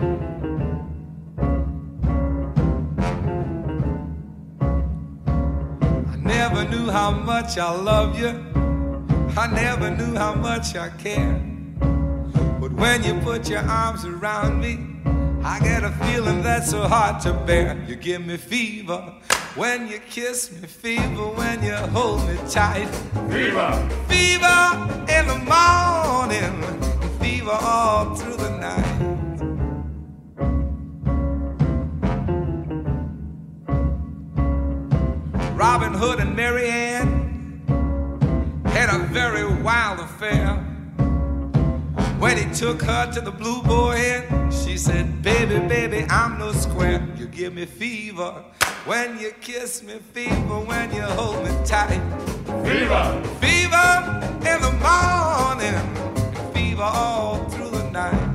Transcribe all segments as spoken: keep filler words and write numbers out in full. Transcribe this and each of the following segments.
I never knew how much I love you. I never knew how much I care. But when you put your arms around me, I get a feeling that's so hard to bear. You give me fever when you kiss me, fever when you hold me tight. Fever! Fever in the morning, fever all through the night. Robin Hood and Mary Ann had a very wild affair. When he took her to the Blue Boy Inn, she said, baby, baby, I'm no square. You give me fever when you kiss me, fever when you hold me tight. Fever! Fever in the morning, fever all through the night.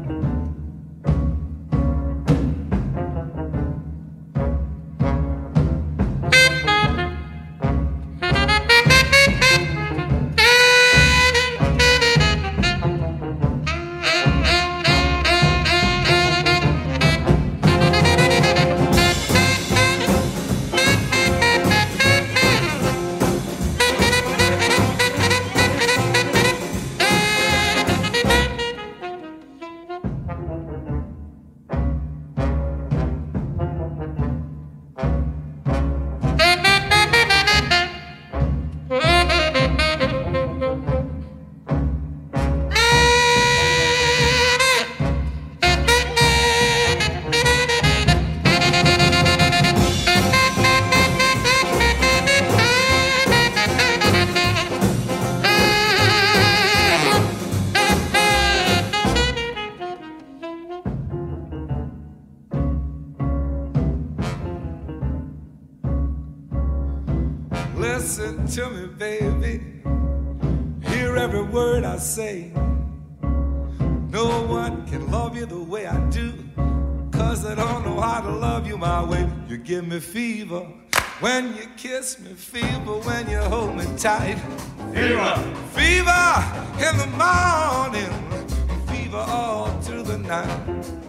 Listen to me, baby. Hear every word I say. No one can love you the way I do, 'cause I don't know how to love you my way. You give me fever when you kiss me, fever when you hold me tight. Fever! Fever in the morning, fever all through the night.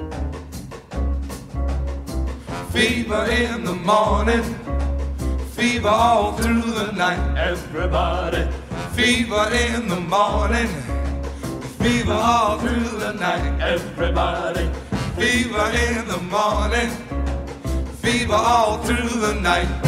Fever in the morning, fever all through the night. Everybody! Fever in the morning, fever all through the night. Everybody! Fever in the morning, fever all through the night.